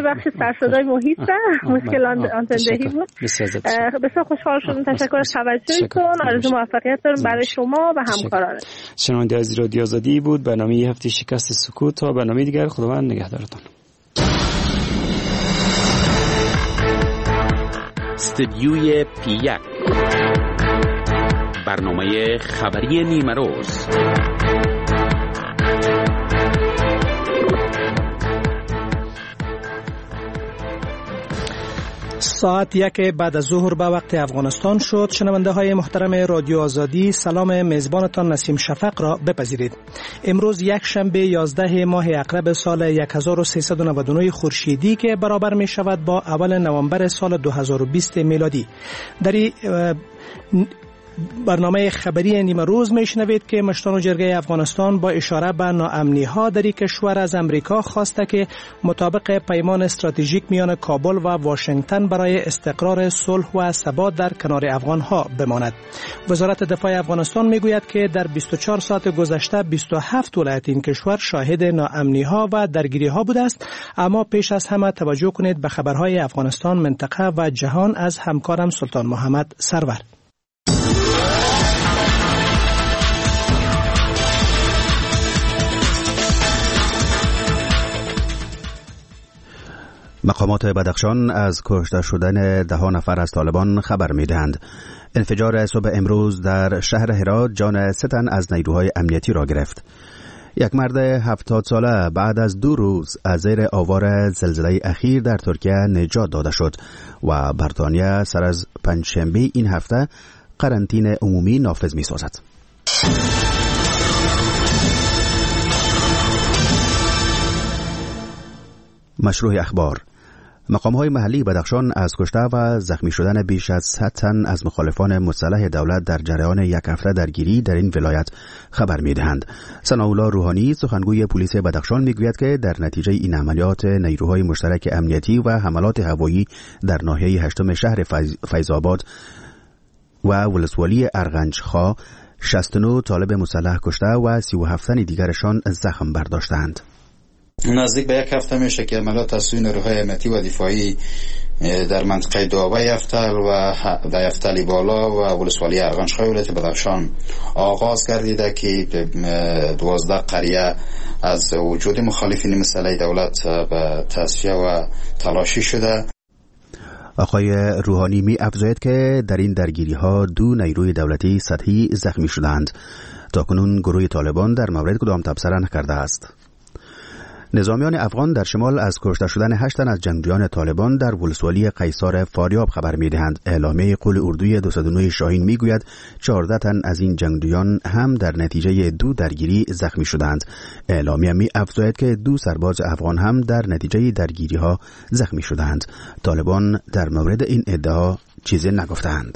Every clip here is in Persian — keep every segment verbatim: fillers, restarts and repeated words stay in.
بخش سرشدای محیط مشکل آنتندهی بود. بسیار خوشحال شدم. تشکر از توجهتون. آرزو موفقیت دارم برای شما و همکاران. شنونده از رادیو آزادی بود برنامه یه هفته شکست سکوت. تا برنامه دیگر خداوند نگهدارتون. استدیوی پی یک برنامه خبری نیمه روز. ساعت یک بعد از ظهر به وقت افغانستان شد. شنونده های محترم رادیو آزادی، سلام میزبانتان نسیم شفق را بپذیرید. امروز یک شنبه یازده ماه عقرب سال هزار و سیصد و نود و نه خورشیدی که برابر می شود با اول نوامبر سال دو هزار و بیست میلادی. در برنامه خبری نیمه روز میشنوید که مشتان و جرگه افغانستان با اشاره به ناامنی ها در این کشور از امریکا خواسته که مطابق پیمان استراتژیک میان کابل و واشنگتن برای استقرار صلح و ثبات در کنار افغان ها بماند. وزارت دفاع افغانستان میگوید که در بیست و چهار ساعت گذشته بیست و هفت ولایت این کشور شاهد ناامنی ها و درگیری ها بوده است. اما پیش از همه توجه کنید به خبرهای افغانستان، منطقه و جهان از همکارم سلطان محمد سرور. مقامات بدخشان از کشته شدن ده نفر از طالبان خبر می‌دهند. انفجار صبح امروز در شهر هرات جان سه تن از نیروهای امنیتی را گرفت. یک مرد هفتاد ساله بعد از دو روز از زیر آوار زلزله اخیر در ترکیه نجات داده شد و بریتانیا سر از پنجشنبه این هفته قرنطینه عمومی نافذ می‌سازد. مشروع اخبار. مقام‌های محلی بدخشان از کشته و زخمی شدن بیش از صد تن از مخالفان مسلح دولت در جریان یک هفته درگیری در این ولایت خبر می‌دهند. ثناءالله روحانی سخنگوی پلیس بدخشان می‌گوید که در نتیجه این عملیات نیروهای مشترک امنیتی و حملات هوایی در ناحیه هشتم شهر فیض‌آباد و ولسوالی ارغنج‌خا شصت و نه طالب مسلح کشته و سی و هفت تن دیگرشان زخم برداشتند. نزدیک به یک هفته میشه که عملیات از سوی نیروهای امنیتی و دفاعی در منطقه دوابه یفتل و در یفتل بالا و ولسوالی ارغنجخای ولایت بدخشان آغاز گردیده که دوازده قریه از وجود مخالفین مسلح دولت به تصفیه و تلاشی شده. آقای روحانی می افزاید که در این درگیری ها دو نیروی دولتی سطحی زخمی شدند. تاکنون گروه طالبان در مورد کدام تبصره نکرده است. نظامیان افغان در شمال از کشته شدن هشت تن از جنگجویان طالبان در ولسوالی قیصار فاریاب خبر می‌دهند. اعلامیه قول اردوی دویست و نه شاهین می‌گوید چهارده تن از این جنگجویان هم در نتیجه دو درگیری زخمی شدند. اعلامیه می‌افزاید که دو سرباز افغان هم در نتیجه درگیری‌ها زخمی شدند. طالبان در مورد این ادعا چیزی نگفتند.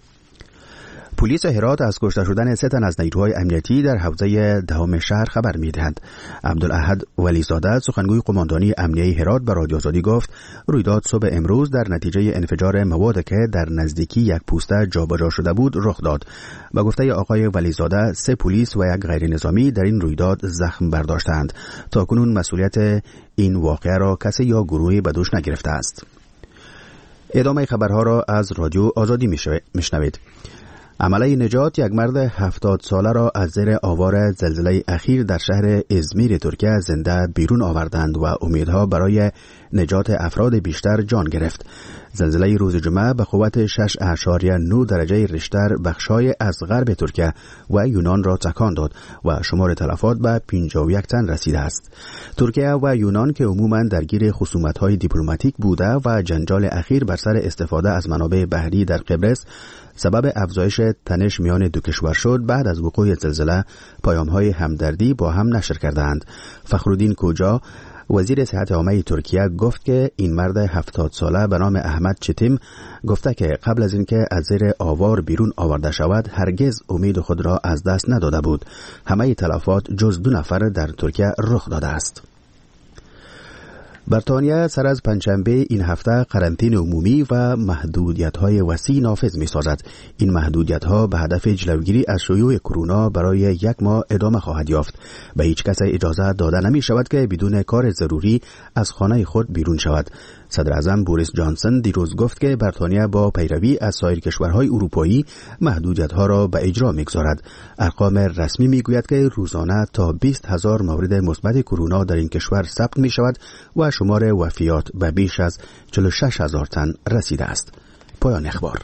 پلیس هرات از کشته شدن سه تن از نیروهای امنیتی در حوزه دهم شهر خبر می‌دهد. عبدالاحد ولیزاده سخنگوی قماندانی امنیه هرات به رادیو آزادی گفت رویداد صبح امروز در نتیجه انفجار مواد که در نزدیکی یک پوسته جابجا شده بود رخ داد. با گفته آقای ولیزاده سه پلیس و یک غیر نظامی در این رویداد زخم برداشتند. تاکنون مسئولیت این واقعه را کسی یا گروهی به دوش نگرفته است. ادامه خبرها را از رادیو آزادی میشنوید. عمله نجات یک مرد هفتاد ساله را از زیر آوار زلزله اخیر در شهر ازمیر ترکیه زنده بیرون آوردند و امیدها برای نجات افراد بیشتر جان گرفت. زلزله روز جمعه به قوت شش اعشاریه نه درجه ریشتر بخش‌های از غرب ترکیه و یونان را تکان داد و شمار تلفات به پنجاه و یک تن رسیده است. ترکیه و یونان که عموماً درگیر خصومت‌های دیپلماتیک بوده و جنجال اخیر بر سر استفاده از منابع بحری در قبرس سبب افزایش تنش میان دو کشور شد، بعد از وقوع زلزله پیام‌های همدردی با هم نشر کردند. فخرالدین کوجا وزیر صحت عامه ترکیه گفت که این مرد هفتاد ساله به نام احمد چتیم گفته که قبل از اینکه از زیر آوار بیرون آورده شود هرگز امید خود را از دست نداده بود. همه تلفات جز دو نفر در ترکیه رخ داده است. بریتانیا سر از پنجشنبه این هفته قرنطینه عمومی و محدودیت‌های وسیع نافذ می‌سازد. این محدودیت‌ها به هدف جلوگیری از شیوع کرونا برای یک ماه ادامه خواهد یافت. به هیچ کس اجازه داده نمی‌شود که بدون کار ضروری از خانه خود بیرون شود. صدر اعظم بوریس جانسون دیروز گفت که بریتانیا با پیروی از سایر کشورهای اروپایی محدودیت‌ها را به اجرا می‌گذارد. ارقام رسمی می‌گوید که روزانه تا بیست هزار مورد مثبت کرونا در این کشور ثبت می‌شود و شمار وفیات به بیش از چهل و شش هزار تن رسیده است. پایان اخبار.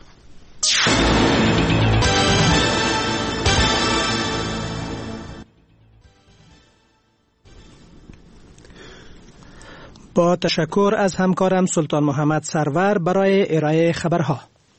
با تشکر از همکارم سلطان محمد سرور برای ارائه خبرها.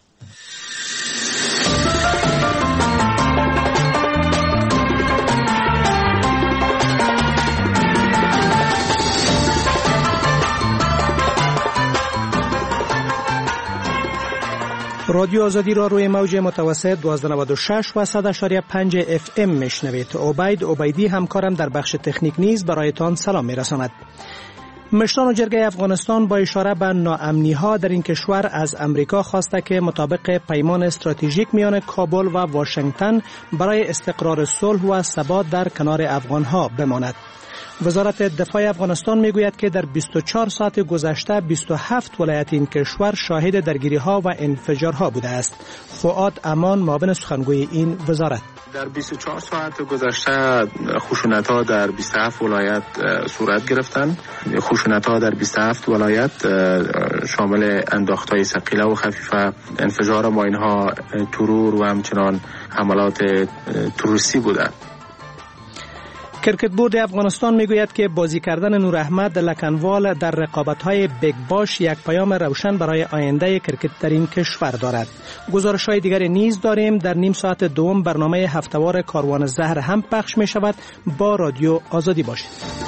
رادیو آزادی را روی موج متوسط دویست و نود و شش و صد و شش و پنج اف ام میشنوید. عبید عبیدی همکارم در بخش تکنیک نیز برایتان سلام میرساند. مشران جرگه افغانستان با اشاره به ناامنی‌ها در این کشور از امریکا خواسته که مطابق پیمان استراتژیک میان کابل و واشنگتن برای استقرار صلح و ثبات در کنار افغان‌ها بماند. وزارت دفاع افغانستان میگوید که در بیست و چهار ساعت گذشته بیست و هفت ولایت این کشور شاهد درگیری‌ها و انفجارها بوده است. فؤاد امان معاون سخنگوی این وزارت: در بیست و چهار ساعت گذشته خشونت‌ها در بیست و هفت ولایت صورت گرفتند. خشونت‌ها در بیست و هفت ولایت شامل انداخت‌های ثقیله و خفیفه، انفجار ماین‌ها، ترور و همچنان حملات تروریستی بودند. کرکت بورد افغانستان میگوید که بازی کردن نور احمد لکنوال در رقابت‌های بیگ باش یک پیام روشن برای آینده کرکت در این کشور دارد. گزارش‌های دیگری نیز داریم. در نیم ساعت دوم برنامه هفته‌وار کاروان زهر هم پخش می شود. با رادیو آزادی باشید.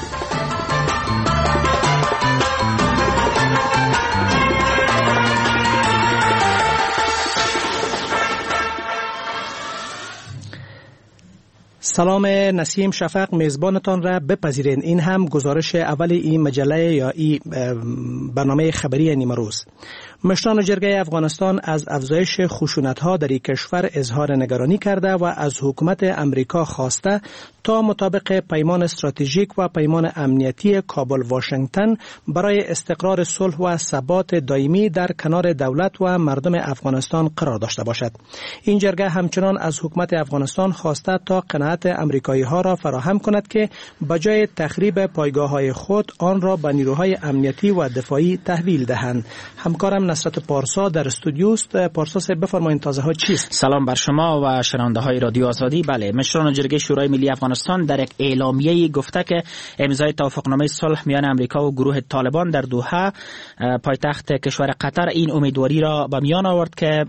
سلام، نسیم شفق میزبانتان را بپذیرین. این هم گزارش اول این مجله یا این برنامه خبری نیمه روز. مشران جرگه افغانستان از افزایش خشونت‌ها در این کشور اظهار نگرانی کرده و از حکومت امریکا خواسته تا مطابق پیمان استراتژیک و پیمان امنیتی کابل واشنگتن برای استقرار صلح و ثبات دائمی در کنار دولت و مردم افغانستان قرار داشته باشد. این جرگه همچنان از حکومت افغانستان خواسته تا قناعت امریکایی‌ها را فراهم کند که بجای تخریب پایگاه‌های خود آن را به نیروهای امنیتی و دفاعی تحویل دهند. همکارم نصرت پارسا در استودیو است. پارسا صاحب بفرمایید تازه ها چیست؟ سلام بر شما و شنونده های رادیو آزادی. بله، مشران جرگه شورای ملی افغانستان در یک اعلامیه‌ای گفته که امضای توافقنامه صلح میان امریکا و گروه طالبان در دوحه پایتخت کشور قطر این امیدواری را به میان آورد که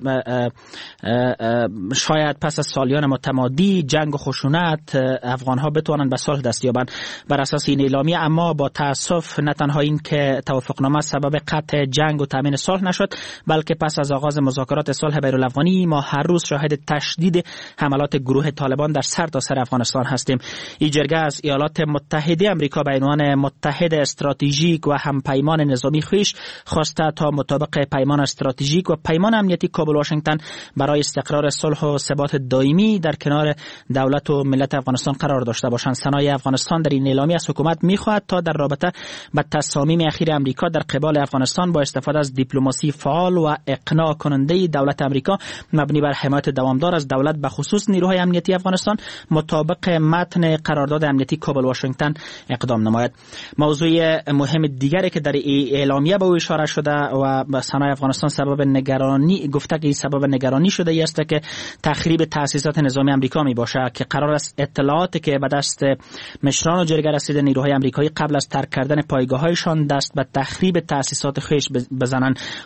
شاید پس از سالیان متمادی جنگ و خشونت افغان‌ها بتوانند به صلح دست یابند. بر اساس این اعلامیه اما با تأسف نه تنها این که توافقنامه سبب قطع جنگ و تامین صلح نشد، بلکه پس از آغاز مذاکرات صلح بین‌الافغانی ما هر روز شاهد تشدید حملات گروه طالبان در سرتاسر افغانستان هستیم. این جرگه از ایالات متحده آمریکا به عنوان متحد استراتژیک و همپیمان نظامی خویش خواسته تا مطابق پیمان استراتژیک و پیمان امنیتی کابل واشنگتن برای استقرار صلح و ثبات دائمی در کنار دولت و ملت افغانستان قرار داشته باشند. سنای افغانستان در این اعلامیه از حکومت می‌خواهد تا در رابطه با تصامیم اخیر امریکا در قبال افغانستان با استفاده از دیپلماسی فعال و اقناع کننده دولت امریکا مبنی بر حمایت دوامدار از دولت به خصوص نیروهای امنیتی افغانستان مطابق متن قرارداد امنیتی کابل واشنگتن اقدام نماید. موضوع مهم دیگری که در اعلامیه به او اشاره شده و به سنای افغانستان سبب نگرانی گفته که سبب نگرانی شده است که تخریب تأسیسات نظامی امریکا می باشد که قرار است اطلاعاتی که به دست مشران و جرگه رسیده نیروهای امریکایی قبل از ترک کردن پایگاه‌هایشان دست به تخریب تأسیسات خویش بزنند.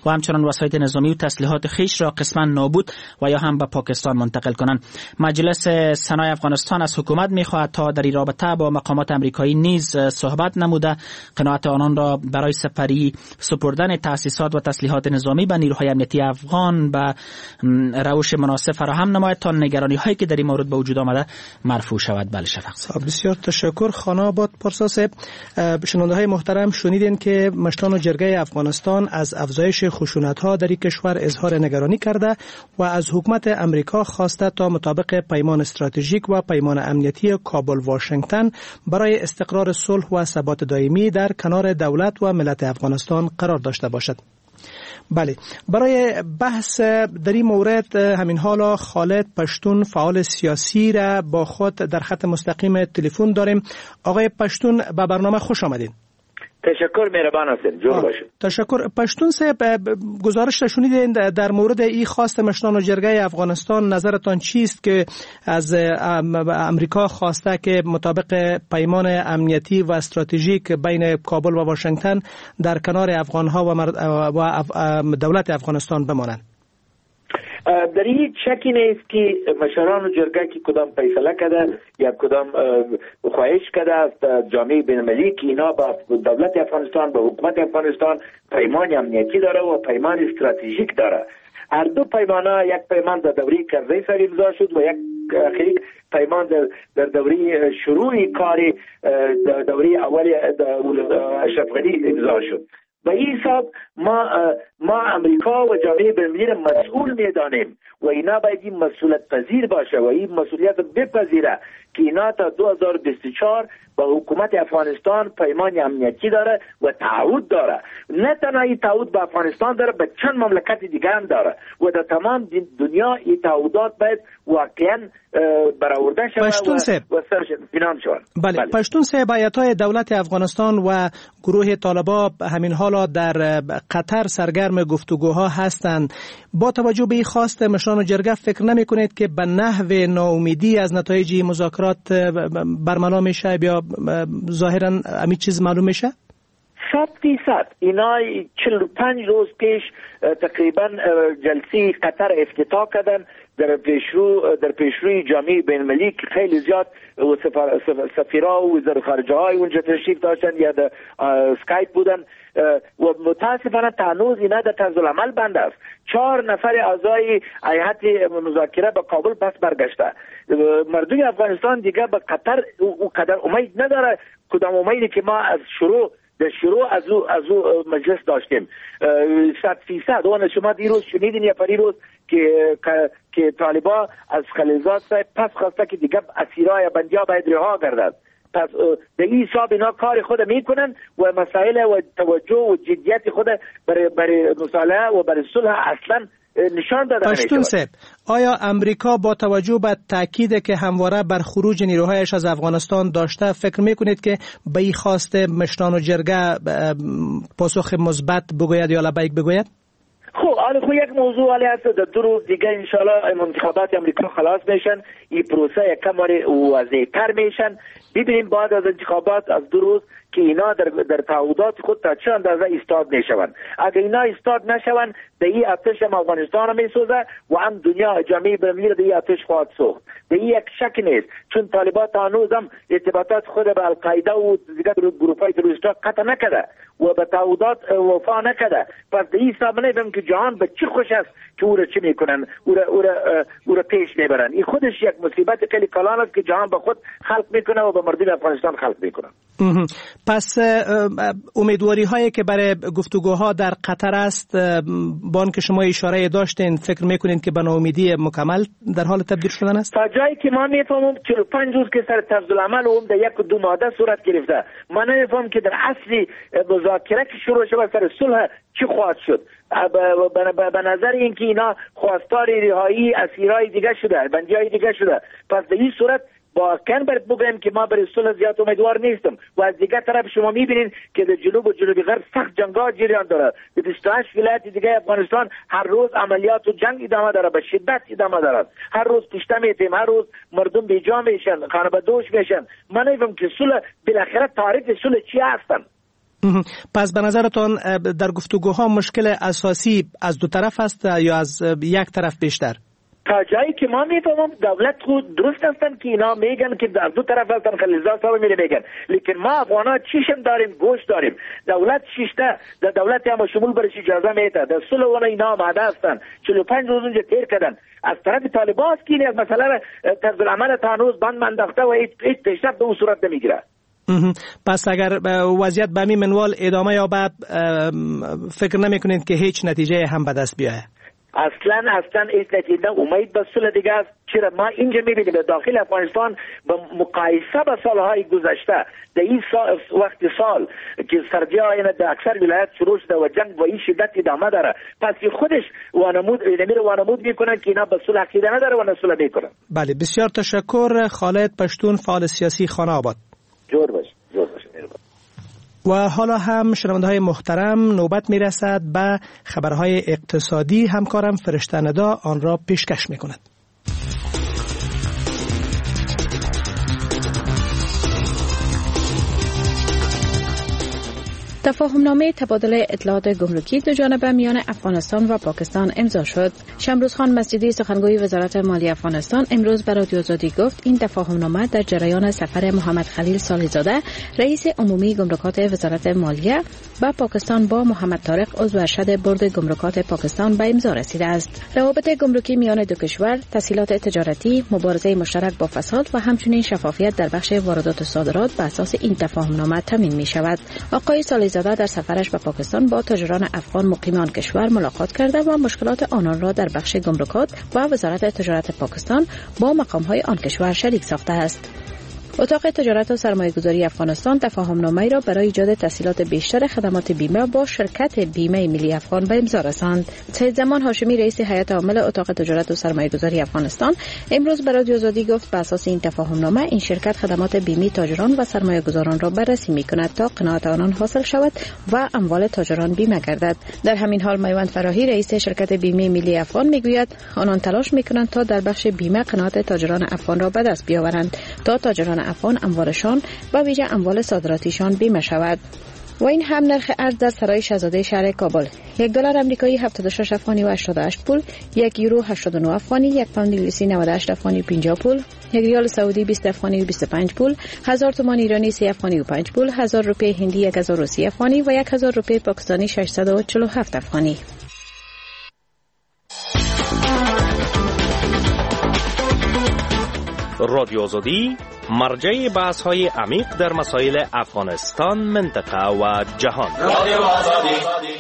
و همچنان وسایل نظامی و تسلیحات خیش را قسما نابود و یا هم به پاکستان منتقل کنند. مجلس سنای افغانستان از حکومت می‌خواهد تا در این رابطه با مقامات امریکایی نیز صحبت نموده قناعت آنان را برای سپری سپردن تأسیسات و تسلیحات نظامی به نیروهای امنیتی افغان به روش مناسب فراهم نماید تا نگرانی هایی که در این مورد به وجود آمده مرفوع شود. بله شفق صاحب بسیار تشکر. خانه آباد پارسا صاحب، شنونده های محترم شنیدین که مشتان و جرگه افغانستان از افزایش خشونت ها در این کشور اظهار نگرانی کرده و از حکومت امریکا خواسته تا مطابق پیمان استراتژیک و پیمان امنیتی کابل واشنگتن برای استقرار صلح و ثبات دائمی در کنار دولت و ملت افغانستان قرار داشته باشد. بله، برای بحث در این مورد همین حالا خالد پشتون فعال سیاسی را با خود در خط مستقیم تلفن داریم. آقای پشتون به برنامه خوش آمدین. تشکر، مهربان هستید. جور باشید. تشکر. پشتون صاحب، گزارش در در مورد این خواست مشتان و جرگه افغانستان نظرتان چیست که از امریکا خواسته که مطابق پیمان امنیتی و استراتژیک بین کابل و واشنگتن در کنار افغانها و دولت افغانستان بمانند؟ در این شکی نیست که مشران جرگه که کدام فیصله کرده یا کدام خواهش کرده از جامعه بین‌المللی که اینا با دولت افغانستان، با حکومت افغانستان پیمان امنیتی داره و پیمان استراتژیک داره. هر دو پیمانه، یک پیمان در دوره کرزی سر امضا شد و یک اخیری پیمان در, در دوره شروع کار دوره اول اشرف غنی امضا شد. به این حساب ما ما امریکا و جامعه بین‌المللی مسئول میدانیم و اینا باید این مسئولیت پذیر باشه و این مسئولیت بپذیره که اینا تا دو هزار و بیست و چهار با حکومت افغانستان پیمان امنیتی داره و تعهد داره. نه تنها این تعهد به افغانستان داره، به چند مملکت دیگه هم داره و در تمام دنیا این تعهدات باید واقعا برآورده شود پشتون و, و فینانس شود. بله, بله. پشتون صاحب، آیت‌های دولت افغانستان و گروه طالبان همین حالا در قطر سرگرم گفتگوها هستند. با توجه به این خواست مشران و جرگه فکر نمی کنید که به نحو ناامیدی از نتایج مذاکرات برملا میشه یا ظاهرا همین چیز معلوم میشه؟ صد فیصد. اینا چهل و پنج روز پیش تقریبا جلسه قطر افتتاح کردن در پیشرو در پیشروی جامعه بین‌المللی که خیلی زیاد و سفیرا و وزیر خارجه های اونجا تشریف داشتن یا در اسکایپ بودن و متاسفانه تنوز اینا در طرز العمل بند است. چهار نفر اعضای هیئت مذاکره به کابل پس برگشته. مردم افغانستان دیگه به قطر او قدر امید نداره کدام امیدی که ما از شروع در شروع از او از او مجلس داشتیم. صد فیصد. اون شما دیروز شنیدین یا پریروز که که طالبان از خلیلزاد صاحب پس خواسته که دیگه اسیرای بندیا باید رها گردد. پس در این حساب اینا کار خود میکنن و مسائل و توجه و جدیت خود برای برای مصالحه و برای صلح اصلا نشان داده نمیشه. پشتون صاحب، آیا امریکا با توجه به تاکید که همواره بر خروج نیروهایش از افغانستان داشته فکر میکنید که به این خواست مشتان و جرگه پاسخ مثبت بگوید یا لبیک بگوید؟ خب حالا خب یک موضوع حالی هست در دو روز دیگه انشالله انتخابات امریکا خلاص میشن، این پروسه یک کم واضح‌تر میشن. ببینیم بعد از انتخابات از دو روز که اینا در در تعهدات خود تا چه اندازه ایستاد میشوند. اگر اینا ایستاد نشوند در این آتش هم افغانستان هم میسوزه و هم دنیا جامعه بین‌المللی در این آتش خواهد سوخت. در این یک شک نیست، چون طالبان تا هنوز هم ارتباطات خود به القاعده و دیگر گروه‌های تروریستی قطع نکرده و به تعهدات وفا نکرده. پس در این حساب نمی‌فهم که جهان به چی خوش است که او را چی میکنن، او را او را او را پیش میبرن. این خودش یک مصیبت خیلی کلان است که جهان به خود خلق میکنه و به مردم افغانستان خلق میکنه. پس امیدواری هایی که برای گفتگوها در قطر است با آنکه شما اشاره داشتین فکر میکنین که به ناامیدی مکمل در حال تبدیل شدن است؟ تا جایی که ما میفهمم چهل و پنج روز که سر طرز العمل اون در یک و دو ماده صورت گرفته، ما نمیفهمم که در اصلی مذاکره که شروع شد سر صلح چی خواهد شد. به نظر اینکه اینا خواستار رهایی اسیرای دیگه شده، بندیای دیگه شده. پس در این صورت با کن برد بگویم که ما برای صلح زیاد امیدوار نیستم و از دیگه طرف شما میبینین که در جنوب و جنوبی غرب سخت جنگ‌ها جریان داره. در بیست و هشت ولایت دیگه افغانستان هر روز عملیات و جنگ ادامه داره، به شدت ادامه داره. هر روز کشته میتیم، هر روز مردم بیجا میشن، خانه بدوش میشن. من نمی‌فهمم که صلح بالاخره تعریف صلح چی هستن. پس به نظرتان در گفتگوها مشکل اساسی از دو طرف است یا از یک طرف بیشتر؟ تا جایی که ما میفهمم دولت خود درست هستن که اینا میگن که در دو طرف هستن، خلیلزاد صاحب میره میگن، لیکن ما افغانا چیشم داریم، گوش داریم. دولت شیشته در دولت هم شمول برش اجازه میده، در صلح و اینا آماده هستن، چهل و پنج روز اونجا تیر کردن. از طرف طالبان است که این مثلا طرز العمل تا هنوز بند منداخته و هیچ پیشرفت به اون صورت نمیگیره. پس اگر وضعیت به همین منوال ادامه یابد فکر نمیکنید که هیچ نتیجه هم به دست بیاید؟ اصلا اصلا هیچ نتیجه. امید به صلح دیگه است. چرا ما اینجا میبینیم داخل افغانستان به مقایسه با سالهای گذشته در این وقت سال که سردی های در اکثر ولایت شروع شده و جنگ با این شدت ادامه داره، پس خودش وانمود نمیر وانمود میکنن که اینا به صلح عقیده نداره و نه صلح میکنن. بله، بسیار تشکر. خالد پشتون، فعال سیاسی، خانه آباد. جور باش جور باش. و حالا هم شنونده‌های محترم نوبت میرسد به خبرهای اقتصادی. همکارم فرشته ندا آن را پیشکش میکند. تفاهمنامه تبادل اطلاعات گمرکی دو جانبه میان افغانستان و پاکستان امضا شد. شمروز خان مسجدی سخنگوی وزارت مالیه افغانستان امروز به رادیو آزادی گفت این تفاهمنامه در جریان سفر محمد خلیل صالح‌زاده رئیس عمومی گمرکات وزارت مالیه به پاکستان با محمد طارق عضو ارشد بورد گمرکات پاکستان به امضا رسیده است. روابط گمرکی میان دو کشور، تسهیلات تجارتی، مبارزه مشترک با فساد و همچنین شفافیت در بخش واردات و صادرات بر اساس این تفاهمنامه تامین می شود. آقای صالح‌زاده در سفرش به پاکستان با تاجران افغان مقیمان کشور ملاقات کرده و مشکلات آنان را در بخش گمرکات و وزارت تجارت پاکستان با مقام‌های آن کشور شریک ساخته است. اتاق تجارت و سرمایه‌گذاری افغانستان تفاهمنامه را برای ایجاد تسهیلات بیشتر خدمات بیمه با شرکت بیمه ملی افغان به امضا رساند. سید زمان هاشمی رئیس هیئت عامل اتاق تجارت و سرمایه‌گذاری افغانستان امروز به رادیو آزادی گفت بر اساس این تفاهمنامه این شرکت خدمات بیمه تاجران و سرمایه‌گذاران را بررسی می‌کند تا قناعت آنان حاصل شود و اموال تاجران بیمه گردد. در همین حال میوند فراهی رئیس شرکت بیمه ملی افغان میگوید آنان تلاش می‌کنند تا در بخش بیمه قناعت تاجران افغان را به دست بیاورند تا تاجران افغان اموالشان و ویژه اموال صادراتیشان بیمه شود. و این هم نرخ ارز در سرای شاهزاده شهر کابل: یک دلار آمریکایی هفتاد و شش افغانی و هشتاد و هشت پول، یک یورو هشتاد و نه افغانی، یک پوند انگلیسی نود و هشت افغانی و پنجاه پول، یک ریال سعودی بیست افغانی و بیست و پنج پول، هزار تومان ایرانی سه افغانی و پنج پول، هزار روپیه هندی یک هزار و سی افغانی و یک هزار روپیه پاکستانی ششصد و چهل و هفت افغانی. رادیو آزادی مرجع بحث های عمیق در مسائل افغانستان، منطقه و جهان. رادیو آزادی.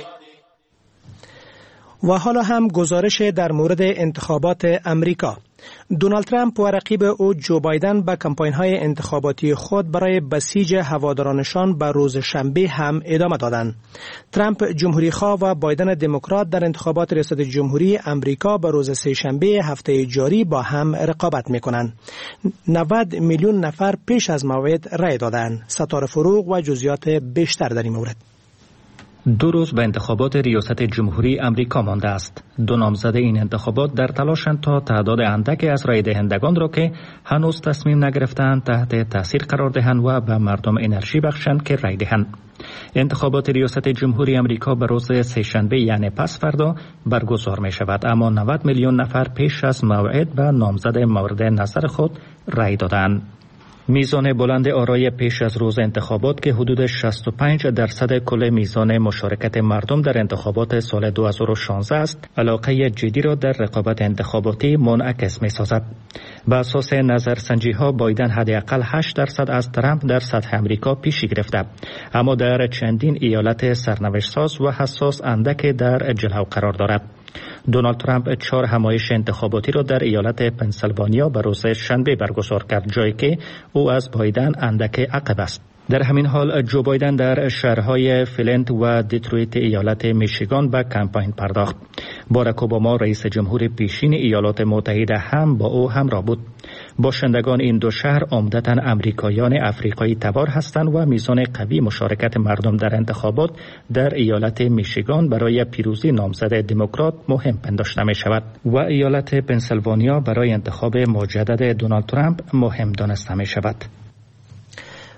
و حالا هم گزارش در مورد انتخابات امریکا. دونالد ترامپ و رقیب او جو بایدن به کمپاین‌های انتخاباتی خود برای بسیج هوادارانشان به روز شنبه هم ادامه دادند. ترامپ جمهوری‌خواه و بایدن دموکرات در انتخابات ریاست جمهوری امریکا به روز سه شنبه هفته جاری با هم رقابت می‌کنند. نود میلیون نفر پیش از موعد رای دادند. ستاره فروغ و جزئیات بیشتر در این مورد. دو روز به انتخابات ریاست جمهوری امریکا مانده است. دو نامزد این انتخابات در تلاشند تا تعداد اندکی از رای دهندگان را که هنوز تصمیم نگرفتند تحت تاثیر قرار دهند و به مردم انرژی بخشند که رای دهند. انتخابات ریاست جمهوری امریکا به روز سه شنبه یعنی پس فردا برگزار می شود، اما نود میلیون نفر پیش از موعد به نامزد مورد نظر خود رای دادند. میزان بلند آرای پیش از روز انتخابات که حدود شصت و پنج درصد کل میزان مشارکت مردم در انتخابات سال دو هزار و شانزده است، علاقه جدی را در رقابت انتخاباتی منعکس می سازد. به اساس نظرسنجی ها بایدن حداقل هشت درصد از ترامپ در سطح امریکا پیشی گرفته، اما در چندین ایالت سرنوشت ساز و حساس اندک در جلو قرار دارد. دونالد ترامپ چهار همایش انتخاباتی را در ایالت پنسیلوانیا به روز شنبه برگزار کرد، جایی که او از بایدن اندک عقب است. در همین حال جو بایدن در شهرهای فلنت و دیترویت ایالت میشیگان به کمپاین پرداخت. باراک اوباما رئیس جمهور پیشین ایالات متحده هم با او همراه بود. باشندگان این دو شهر عمدتاً امریکایان افریقایی تبار هستند و میزان قوی مشارکت مردم در انتخابات در ایالت میشیگان برای پیروزی نامزد دموکرات مهم پنداشته می شود و ایالت پنسیلوانیا برای انتخاب مجدد دونالد ترامپ مهم دانسته می شود.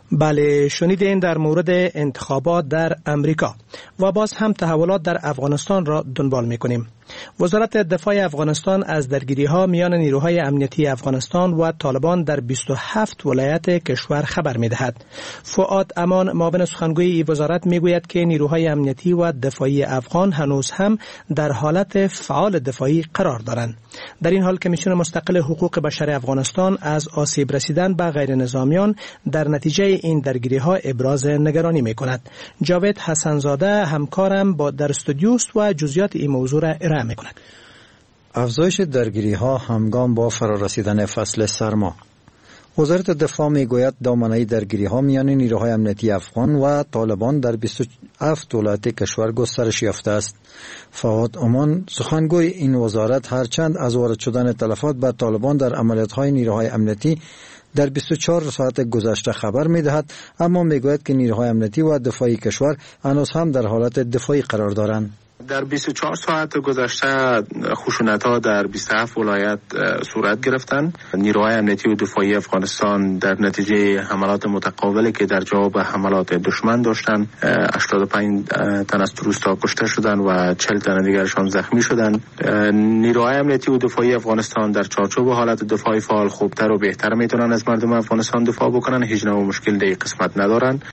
بله، شنیدین در مورد انتخابات در امریکا و باز هم تحولات در افغانستان را دنبال می‌کنیم. وزارت دفاع افغانستان از درگیری‌ها میان نیروهای امنیتی افغانستان و طالبان در بیست و هفت ولایت کشور خبر می‌دهد. فؤاد امان معاون سخنگوی این وزارت میگوید که نیروهای امنیتی و دفاعی افغان هنوز هم در حالت فعال دفاعی قرار دارند. در این حال کمیسیون مستقل حقوق بشر افغانستان از آسیب رسیدن به غیر نظامیان در نتیجه این درگیری‌ها ابراز نگرانی می‌کند. جاوید حسنزاده همکارم با در استودیو و جزئیات این موضوع را ارائه می‌کند. افزایش درگیری‌ها همگام با فرارسیدن فصل سرما. وزارت دفاع میگوید دامنه درگیری‌ها میان نیروهای امنیتی افغان و طالبان در بیست و هفت ولایت کشور گسترش یافته است. فؤاد امان سخنگوی این وزارت هرچند از وارد شدن تلفات به طالبان در عملیات‌های نیروهای امنیتی در بیست و چهار ساعت گذشته خبر می‌دهد، اما میگوید که نیروهای امنیتی و دفاعی کشور هنوز هم در حالت دفاعی قرار دارند. در بیست و چهار ساعت گذشته خشونت‌ها در بیست و هفت ولایت صورت گرفتند. نیروهای امنیتی و دفاعی افغانستان در نتیجه حملات متقابلی که در جواب حملات دشمن داشتند، هشتاد و پنج تن از تروریست‌ها کشته شدند و چهل تن دیگرشان زخمی شدند. نیروهای امنیتی و دفاعی افغانستان در چارچوب حالت دفاعی فعال خوبتر و بهتر میتونن از مردم افغانستان دفاع بکنن. هیچ نوع مشکل در این قسمت ندارند.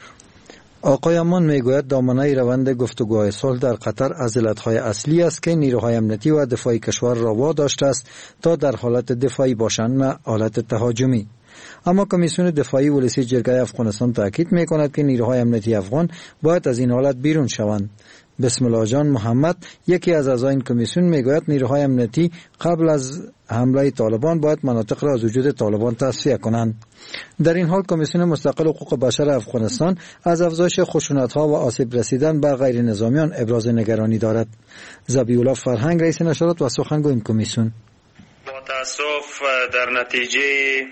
آقای امان میگوید دامنه روند گفتگوهای صلح در قطر از علتهای اصلی است که نیروهای امنیتی و دفاعی کشور را واداشته است تا در حالت دفاعی باشند نه حالت تهاجمی. اما کمیسیون دفاعی ولسی جرگه افغانستان تاکید میکند که نیروهای امنیتی افغان باید از این حالت بیرون شوند. بسم الله جان محمد یکی از اعضای این کمیسیون میگوید نیروهای امنیتی قبل از حمله طالبان باید مناطق را از وجود طالبان تصفیه کنند. در این حال کمیسیون مستقل حقوق بشر افغانستان از افزایش خشونت‌ها و آسیب رسیدن به غیر نظامیان ابراز نگرانی دارد. ذبیح‌الله فرهنگ رئیس نشرات و سخنگوی این کمیسیون: با تأسف در نتیجه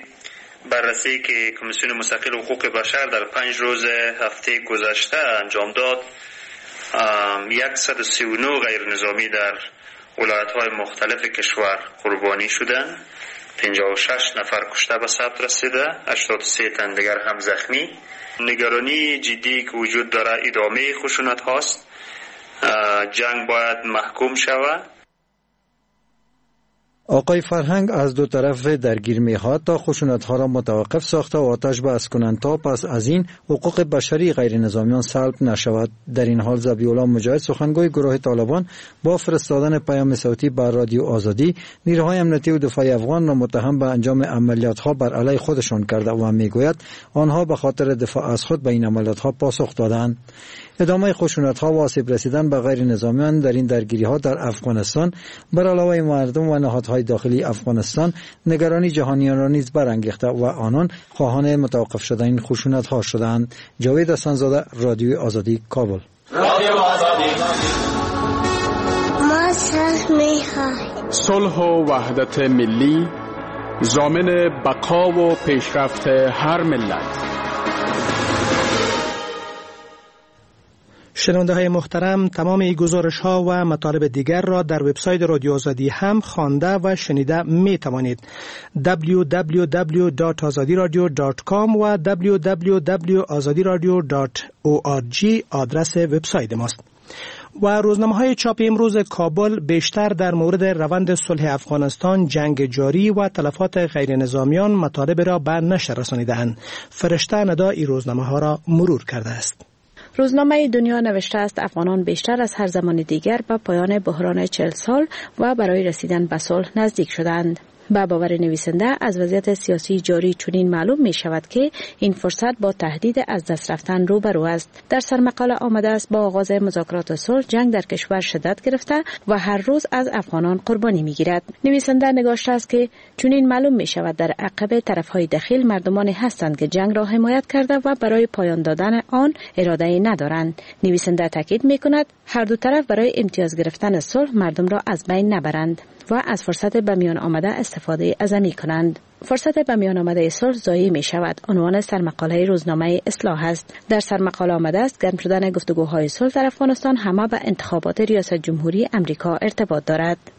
بررسی که کمیسیون مستقل حقوق بشر در پنج روز هفته گذشته انجام داد، صد و سی و نه غیر نظامی در ولایت‌های مختلف کشور قربانی شدند. پنجاه و شش نفر کشته به ثبت رسیده، هشتاد و سه تن دیگر هم زخمی. نگرانی جدی که وجود داره ادامه خشونت هاست. جنگ باید محکوم شود. آقای فرهنگ از دو طرف درگیر می‌خواهد تا خشونت‌ها را متوقف ساخته و آتش بس کنند تا پس از این حقوق بشری غیر نظامیان سلب نشود. در این حال ذبیح‌الله مجاهد سخنگوی گروه طالبان با فرستادن پیام صوتی بر رادیو آزادی نیروهای امنیتی و دفاعی افغان را متهم به انجام عملیات‌ها بر علیه خودشان کرده و میگوید آنها به خاطر دفاع از خود به این عملیات‌ها پاسخ دادند. ادامه خشونت‌ها و آسیب رسیدن به غیر نظامیان در این درگیری‌ها در افغانستان بر علاوه مردم و نهادهای داخلی افغانستان نگرانی جهانیان را نیز برانگیخته و آنان خواهان متوقف شدن این خشونت‌ها شدند. جاوید حسن‌زاده، رادیو آزادی، کابل. رادیو آزادی. ما صلح می‌خواهیم. صلح و وحدت ملی ضامن بقا و پیشرفت هر ملت. شنونده های محترم، تمام این گزارش ها و مطالب دیگر را در وبسایت رادیو آزادی هم خوانده و شنیده می توانید. دبلیو دبلیو دبلیو دات آزادی رادیو دات کام و دبلیو دبلیو دبلیو دات آزادی رادیو دات او آر جی آدرس وبسایت ماست. و روزنامه های چاپ امروز کابل بیشتر در مورد روند صلح افغانستان، جنگ جاری و تلفات غیر نظامیان مطالب را به نشر رسانیده‌اند. فرشته ندا این روزنامه ها را مرور کرده است. روزنامه دنیا نوشته است افغانان بیشتر از هر زمان دیگر به پایان بحران چهل سال و برای رسیدن به صلح نزدیک شدند. با باور نویسنده از وضعیت سیاسی جاری چنین معلوم می شود که این فرصت با تهدید از دست رفتن روبرو است. در سرمقاله آمده است با آغاز مذاکرات صلح جنگ در کشور شدت گرفته و هر روز از افغانان قربانی می گیرد. نویسنده نگاشته است که چنین معلوم می شود در عقب طرفهای دخیل مردمانی هستند که جنگ را حمایت کرده و برای پایان دادن آن اراده ندارند. نویسنده تاکید می کند هر دو طرف برای امتیاز گرفتن صلح مردم را از بین نبرند و از فرصت به میان آمده استفاده عظمی کنند. فرصت به میان آمده صلح ضایع می شود. عنوان سرمقاله روزنامه اصلاح است. در سرمقاله آمده است گرم شدن گفتگوهای صلح در افغانستان همه به انتخابات ریاست جمهوری امریکا ارتباط دارد.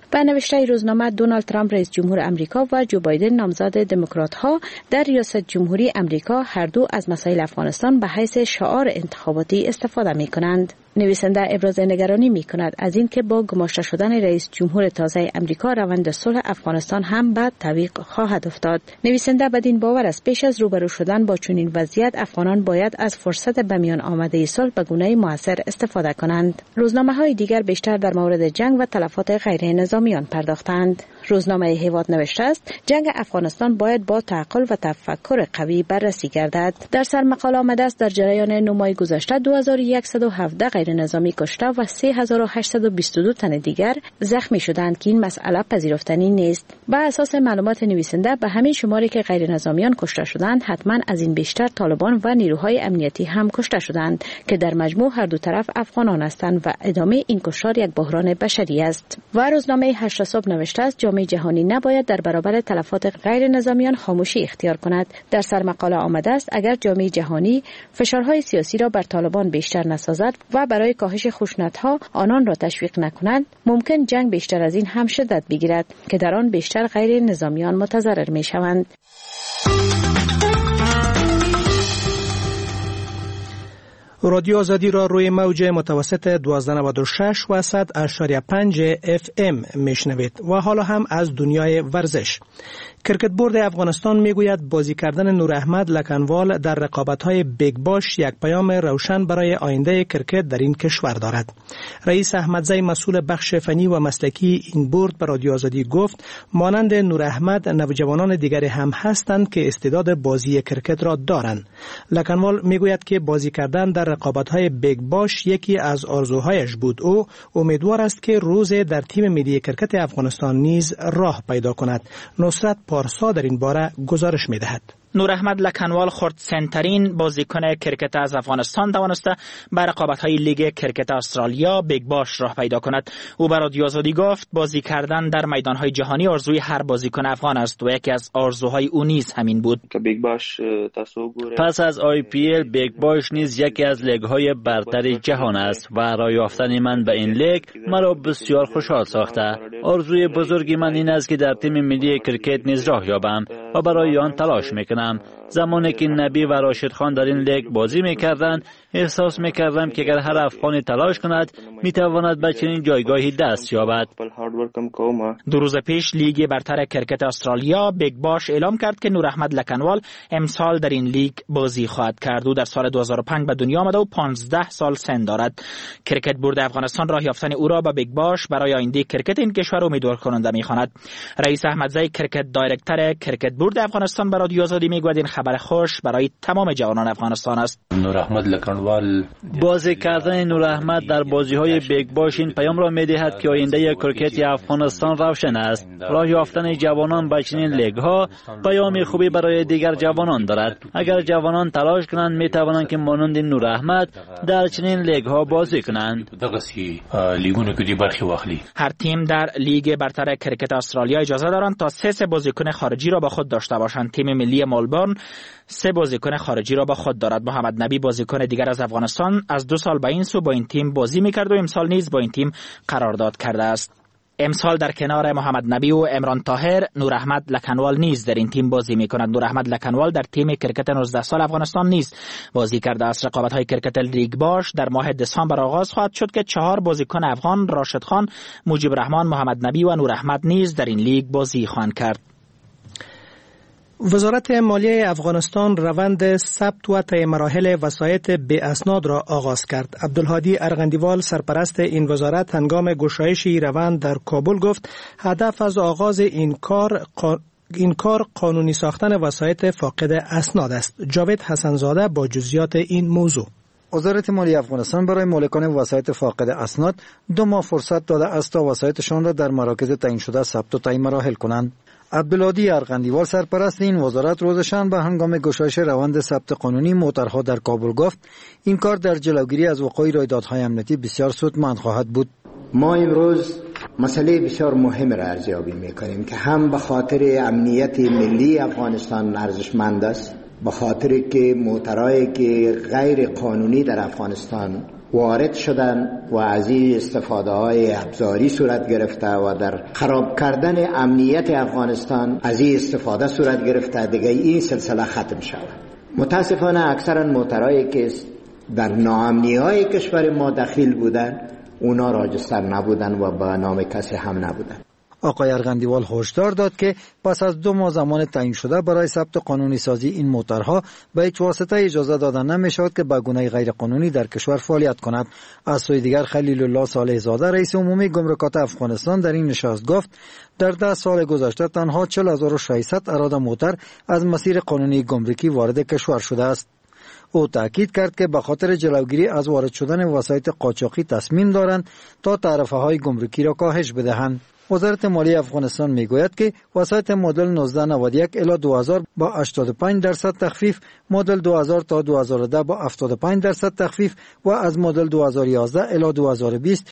به نوشته روزنامه، دونالد ترامپ رئیس جمهور امریکا و جو بایدن نامزد دموکرات ها در ریاست جمهوری امریکا هر دو از مسائل افغانستان به حیث شعار انتخاباتی استفاده می کنند. نویسنده ابراز نگرانی می کند از اینکه با گماشته شدن رئیس جمهور تازه امریکا روند صلح افغانستان هم به تعویق خواهد افتاد. نویسنده بدین باور است پیش از روبرو شدن با چنین وضعیت افغانان باید از فرصت به میان آمده صلح به گونه مؤثر استفاده کنند. روزنامه‌های دیگر بیشتر در مورد جنگ و تلفات غیر نظامیان پرداختند. روزنامه هیواد نوشته است جنگ افغانستان باید با تعقل و تفکر قوی بررسی گردد. در سر مقاله آمده است در جریان نه ماه گذشته دو هزار و صد و هفده غیر نظامی کشته و سه هزار و هشتصد و بیست و دو تن دیگر زخمی شدند که این مسئله پذیرفتنی نیست. بر اساس معلومات نویسنده به همین شماری که غیر نظامیان کشته شدند حتما از این بیشتر طالبان و نیروهای امنیتی هم کشته شدند که در مجموع هر دو طرف افغانان هستند و ادامه این کشتار یک بحران بشری است. و روزنامه هشت صبح نوشته است جامعه جهانی نباید در برابر تلفات غیر نظامیان خاموشی اختیار کند. در سر مقاله آمده است اگر جامعه جهانی فشارهای سیاسی را بر طالبان بیشتر نسازد و برای کاهش خشونت‌ها آنان را تشویق نکنند ممکن جنگ بیشتر از این هم شدت بگیرد که در آن بیشتر غیر نظامیان متضرر می‌شوند. رادیو آزادی را روی موج متوسط دوازده نود و شش و صد و شش و پنج اف ام میشنوید و حالا هم از دنیای ورزش. کرکت بورد افغانستان میگوید بازی کردن نور احمد لکنوال در رقابت‌های بیگ باش یک پیام روشن برای آینده کرکت در این کشور دارد. رئیس احمدزی مسئول بخش فنی و مسلکی این بورد به رادیو آزادی گفت مانند نور احمد نوجوانان دیگری هم هستند که استعداد بازی کرکت را دارند. لکنوال میگوید که بازی کردن در رقابت‌های بیگ باش یکی از آرزوهایش بود. او امیدوار است که روز در تیم ملی کرکت افغانستان نیز راه پیدا کند. نصرت پارسا در این باره گزارش می‌دهد. نور احمد لکنوال خردسنترین بازیکن کرکت از افغانستان توانسته به رقابت‌های لیگ کرکت استرالیا بیگ باش راه پیدا کند. او به رادیو آزادی گفت بازی کردن در میدان‌های جهانی آرزوی هر بازیکن افغان است و یکی از آرزوهای او نیز همین بود. بیگ باش پس از آی پی ال بیگ باش نیز یکی از لیگ‌های برتر جهان است و راه یافتن من به این لیگ مرا بسیار خوشحال ساخته. آرزوی بزرگی من این است که در تیم ملی کرکت نیز راه یابم و برای آن تلاش می‌کنم. زمانی که نبی و راشد خان در این لیگ بازی میکردند احساس میکردم که اگر هر افغانی تلاش کند میتواند به چنین جایگاهی دست یابد. دو روز پیش لیگ برتر کرکت استرالیا بیگ باش اعلام کرد که نور احمد لکنوال امسال در این لیگ بازی خواهد کرد. او در سال دو هزار و پنج به دنیا آمده و پانزده سال سن دارد. کرکت بورد افغانستان راه یافتن او را به بیگ باش برای آینده کرکت این کشور امیدوار کننده میخواند. رئیس احمدزی کرکت دایرکتور کرکت بورد افغانستان به رادیو آزادی میگوید این خبر خوش برای تمام جوانان افغانستان است. نور احمد لکنوال بازی کردن نور احمد در بازی‌های بیگ باش این پیام را می‌دهد که آینده کرکت افغانستان روشن است. راه یافتن جوانان به چنین لیگ‌ها پیام خوبی برای دیگر جوانان دارد. اگر جوانان تلاش کنند می‌توانند که مانند نور احمد در چنین لیگ‌ها بازی کنند. دغسی لیگونو کې دی برخه واخلي. هر تیم در لیگ برتر کرکت استرالیا اجازه دارند تا سه سه بازیکن خارجی را با خود داشته باشند. تیم ملی ملبورن سه بازیکن خارجی را با خود دارد. محمد نبی بازیکن دیگر از افغانستان از دو سال به این سو با این تیم بازی می‌کرد و امسال نیز با این تیم قرارداد کرده است. امسال در کنار محمد نبی و عمران طاهر نور احمد لکنوال نیز در این تیم بازی می‌کند. نور احمد لکنوال در تیم کرکت نوزده سال افغانستان نیز بازی کرده است. رقابت‌های کرکت لیگ باش در ماه دسامبر آغاز خواهد شد که چهار بازیکن افغان راشد خان، مجیب رحمان، محمد نبی و نور احمد نیز در این لیگ بازی خواهند کرد. وزارت مالیه افغانستان روند ثبت و طی مراحل وسایط بی اسناد را آغاز کرد. عبدالهادی ارغندیوال سرپرست این وزارت هنگام گشایش روند در کابل گفت هدف از آغاز این کار این کار قانونی ساختن وسایط فاقد اسناد است. جاوید حسنزاده با جزئیات این موضوع. وزارت مالیه افغانستان برای مالکان وسایط فاقد اسناد دو ماه فرصت داده است تا وسایطشان را در مراکز تعیین شده ثبت و طی مراحل کنند. عبدالهادی ارغندیوال سرپرست این وزارت روز شنبه هنگام گشایش روند ثبت قانونی موترها در کابل گفت این کار در جلوگیری از وقوع رویدادهای امنیتی بسیار سودمند خواهد بود. ما امروز مسئله بسیار مهم را ارزیابی می‌کنیم که هم به خاطر امنیت ملی افغانستان ارزشمند است، به خاطر که موترهایی که غیر قانونی در افغانستان وارد شدن و از این استفاده های ابزاری صورت گرفته و در خراب کردن امنیت افغانستان از این استفاده صورت گرفته. دیگه این سلسله ختم شود. متاسفانه اکثرا موترهایی که در ناامنی های کشور ما دخیل بودن اونا راجستر نبودن و به نام کسی هم نبودن. آقای ارغندیوال هشدار داد که پس از دو ماه زمان تعیین شده برای ثبت قانونی سازی این موترها به هیچ واسطه اجازه دادن نمی‌شود که به گونه غیر قانونی در کشور فعالیت کند. از سوی دیگر خلیل الله صالح زاده رئیس عمومی گمرکات افغانستان در این نشست گفت در ده سال گذشته تنها چهل هزار و ششصد اراده موتر از مسیر قانونی گمرکی وارد کشور شده است. او تاکید کرد که به خاطر جلوگیری از وارد شدن وسایط قاچاقی تصمیم دارند تا تعرفه های گمرکی را کاهش بدهند. وزارت مالیه افغانستان میگوید که وسایط مدل نوزده نود و یک الی دو هزار با هشتاد و پنج درصد تخفیف، مدل دو هزار تا دو هزار و ده با هفتاد و پنج درصد تخفیف و از مدل دو هزار و یازده الی دو هزار و بیست